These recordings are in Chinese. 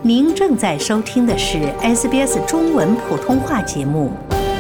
您正在收听的是 SBS 中文普通话节目。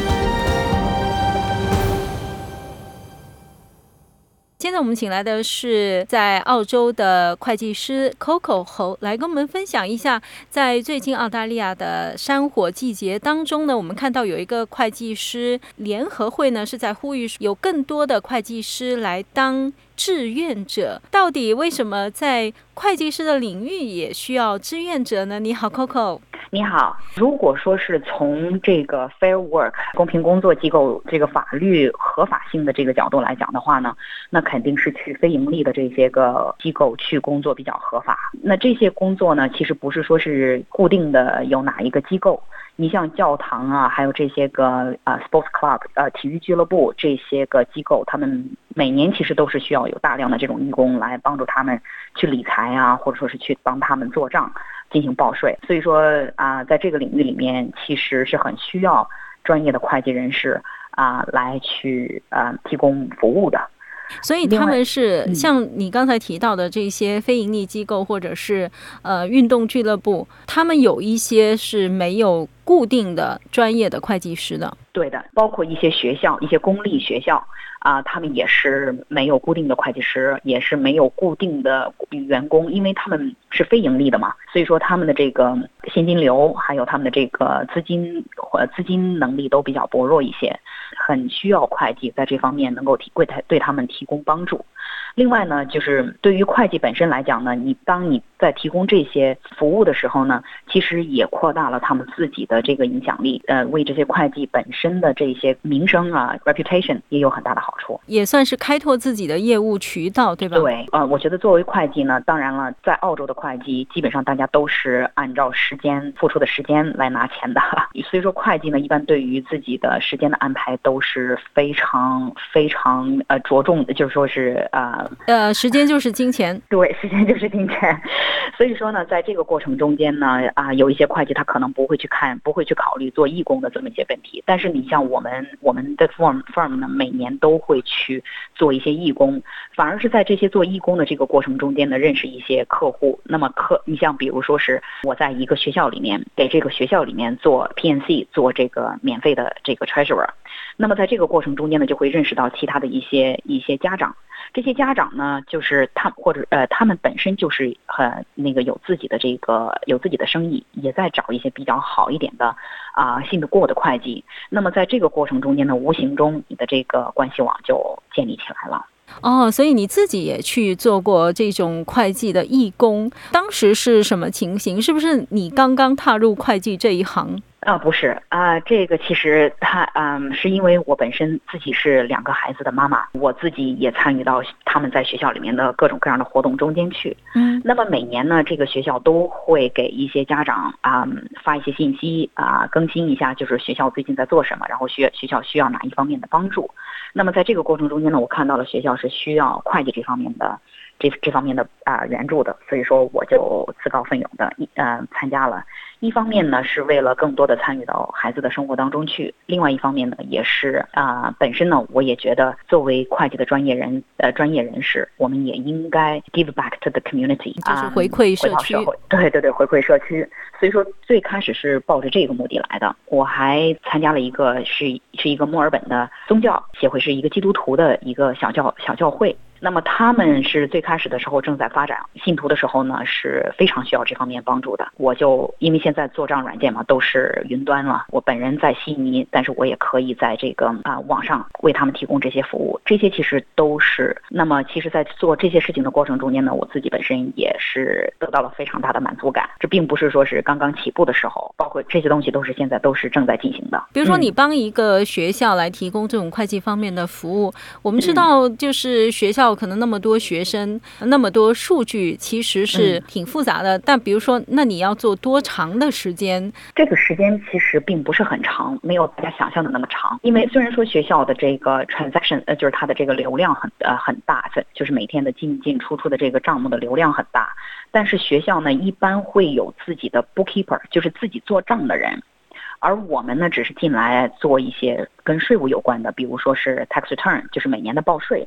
现在我们请来的是在澳洲的会计师 Coco 侯，来跟我们分享一下，在最近澳大利亚的山火季节当中呢，我们看到有一个会计师联合会呢，是在呼吁有更多的会计师来当志愿者。到底为什么在会计师的领域也需要志愿者呢？你好 Coco。 你好，如果说是从这个 Fair Work 公平工作机构这个法律合法性的这个角度来讲的话呢，那肯定是去非盈利的这些个机构去工作比较合法。那这些工作呢，其实不是说是固定的有哪一个机构，你像教堂啊，还有这些个sports club 体育俱乐部这些个机构，他们每年其实都是需要有大量的这种义工来帮助他们去理财啊，或者说是去帮他们做账进行报税。所以说在这个领域里面其实是很需要专业的会计人士来去提供服务的。 所以他们是像你刚才提到的这些非盈利机构或者是运动俱乐部，他们有一些是没有固定的专业的会计师的。 对的，包括一些学校，一些公立学校他们也是没有固定的会计师，也是没有固定的员工，因为他们是非盈利的嘛，所以说他们的这个现金流还有他们的这个资金能力都比较薄弱一些，很需要会计在这方面能够对他们提供帮助。另外呢，就是对于会计本身来讲呢，当你在提供这些服务的时候呢，其实也扩大了他们自己的这个影响力，为这些会计本身的这些名声reputation 也有很大的好处， 也算是开拓自己的业务渠道，对吧？ 对，我觉得作为会计呢，当然了，在澳洲的会计基本上大家都是按照付出的时间来拿钱的，所以说会计呢，一般对于自己的时间的安排都是非常非常着重的，就是说是时间就是金钱。 对，时间就是金钱。所以说呢，在这个过程中间呢，有一些会计他可能不会去考虑做义工的这么一些问题，但是你像我们的 firm 呢，每年都会去做一些义工，反而是在这些做义工的这个过程中间呢，认识一些客户。那么你像比如说是我在一个学校里面给这个学校里面做 PNC 做这个免费的这个 treasurer， 那么在这个过程中间呢，就会认识到其他的一些家长。这些家长呢，就是他们本身就是有自己的生意，也在找一些比较好一点的信得过的会计。那么在这个过程中间呢，无形中你的这个关系网就建立起来了。 所以你自己也去做过这种会计的义工，当时是什么情形？是不是你刚刚踏入会计这一行？ 不是这个其实是因为我本身自己是2个孩子的妈妈，我自己也参与到他们在学校里面的各种各样的活动中间去。那么每年呢，这个学校都会给一些家长发一些信息更新一下，就是学校最近在做什么，然后学校需要哪一方面的帮助。那么在这个过程中间呢，我看到了学校是需要会计这方面的援助的，所以说我就自告奋勇的参加了。一方面呢是为了更多的参与到孩子的生活当中去，另外一方面呢也是本身呢我也觉得作为会计的专业人士，我们也应该 give back to the community， 就是回馈社区。 对，回馈社区。所以说最开始是抱着这个目的来的。我还参加了一个是一个墨尔本的宗教协会，是一个基督徒的一个小教会。那么他们是最开始的时候正在发展信徒的时候呢，是非常需要这方面帮助的。我就因为现在做账软件嘛，都是云端了，我本人在悉尼，但是我也可以在这个网上为他们提供这些服务。这些其实都是，那么其实在做这些事情的过程中间呢，我自己本身也是得到了非常大的满足感。这并不是说是刚刚起步的时候，包括这些东西现在都是正在进行的。 比如说你帮一个学校来提供这种会计方面的服务，我们知道就是学校可能那么多学生，那么多数据，其实是挺复杂的。但比如说，那你要做多长的时间？ 这个时间其实并不是很长，没有大家想象的那么长。因为虽然说学校的这个 transaction，就是它的这个流量很大，就是每天的进出的这个账目的流量很大，但是学校呢一般会有自己的 bookkeeper， 就是自己做账的人。而我们呢，只是进来做一些跟税务有关的，比如说是 tax return， 就是每年的报税。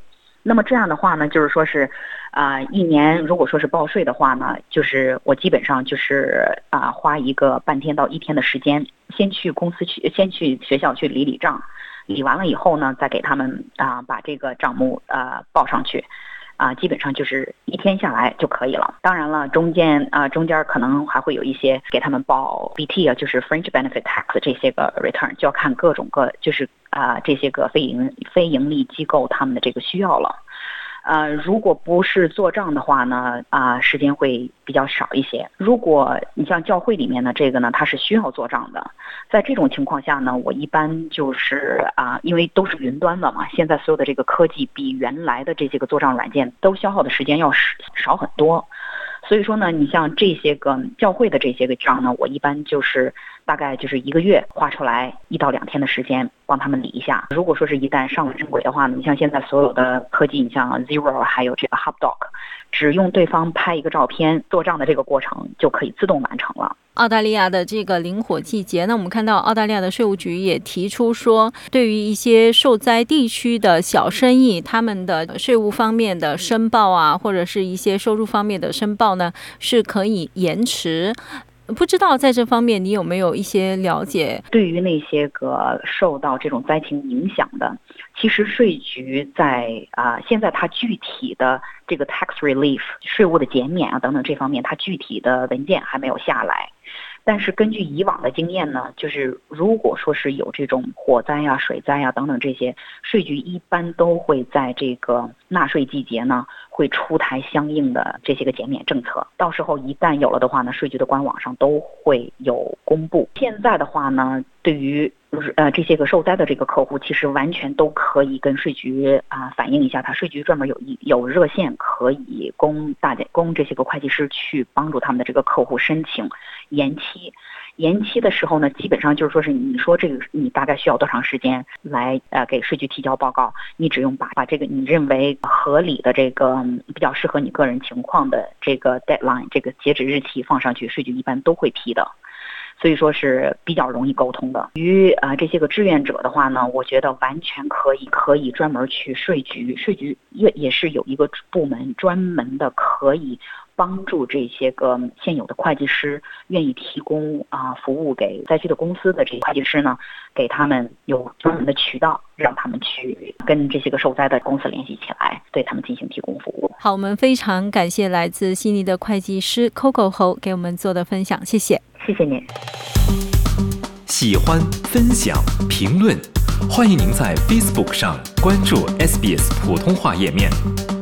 那么这样的话呢，就是说是，一年如果说是报税的话呢，就是我基本上就是花一个半天到1天的时间，先去学校去理账，理完了以后呢，再给他们把这个账目报上去。基本上就是1天下来就可以了。当然了，中间可能还会有一些给他们报 BT 就是 Fringe Benefit Tax 这些个 return， 就要看各种就是这些个非盈利机构他们的这个需要了。如果不是做账的话呢，时间会比较少一些。如果你像教会里面呢，这个呢它是需要做账的，在这种情况下呢，我一般就是因为都是云端的嘛，现在所有的这个科技比原来的这些个做账软件都消耗的时间要少很多。所以说呢，你像这些个教会的这些个账呢，我一般就是大概就是1个月花出来1到2天的时间帮他们理一下。如果说是一旦上了正轨的话呢，你像现在所有的科技，你像 Xero 还有这个 HubDoc， 只用对方拍一个照片，做账的这个过程就可以自动完成了。 澳大利亚的这个灵活季节，那我们看到澳大利亚的税务局也提出说，对于一些受灾地区的小生意，他们的税务方面的申报或者是一些收入方面的申报呢，是可以延迟。不知道在这方面你有没有一些了解？ 对于那些个受到这种灾情影响的，其实税局在现在它具体的这个 tax relief 税务的减免等等这方面，它具体的文件还没有下来。但是根据以往的经验呢，就是如果说是有这种火灾水灾等等这些，税局一般都会在这个纳税季节呢，会出台相应的这些个减免政策。到时候一旦有了的话呢，税局的官网上都会有公布。现在的话呢，对于这些个受灾的这个客户，其实完全都可以跟税局反映一下，他税局专门有热线可以供这些个会计师去帮助他们的这个客户申请延期。延期的时候呢，基本上就是说是你说这个你大概需要多长时间来给税局提交报告，你只用把这个你认为合理的这个比较适合你个人情况的这个 deadline 这个截止日期放上去，税局一般都会批的。所以说是比较容易沟通的。于这些个志愿者的话呢，我觉得完全可以专门去税局也是有一个部门专门的可以帮助这些个现有的会计师愿意提供服务给灾区的公司的这些会计师呢，给他们有专门的渠道，让他们去跟这些个受灾的公司联系起来，对他们进行提供服务。 好，我们非常感谢来自悉尼的会计师 Coco 侯给我们做的分享，谢谢。 谢谢您。 喜欢、分享、评论，欢迎您在 Facebook 上关注 SBS 普通话页面。